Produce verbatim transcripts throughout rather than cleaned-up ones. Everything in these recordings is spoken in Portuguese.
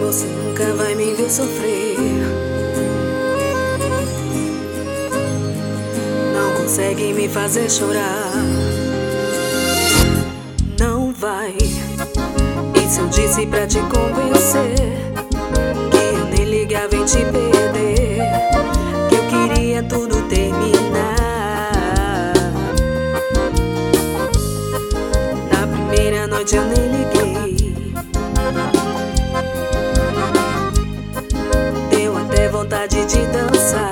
Você nunca vai me ver sofrer. Não consegue me fazer chorar. Não vai. E se eu disse pra te convencer que eu nem ligava em te perder, que eu queria tudo terminar? Na primeira noite eu nem liguei. Deu até vontade de dançar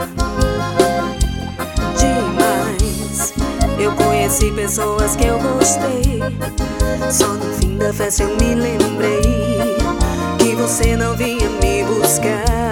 demais. Eu conheci pessoas que eu gostei. Só no fim da festa eu me lembrei que você não vinha me buscar.